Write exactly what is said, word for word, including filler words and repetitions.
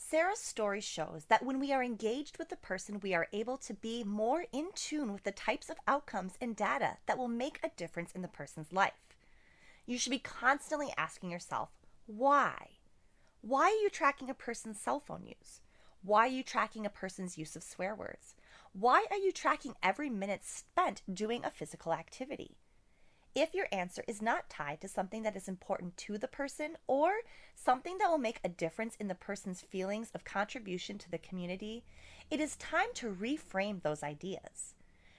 Sarah's story shows that when we are engaged with the person, we are able to be more in tune with the types of outcomes and data that will make a difference in the person's life. You should be constantly asking yourself, why? Why are you tracking a person's cell phone use? Why are you tracking a person's use of swear words? Why are you tracking every minute spent doing a physical activity? If your answer is not tied to something that is important to the person or something that will make a difference in the person's feelings of contribution to the community, it is time to reframe those ideas.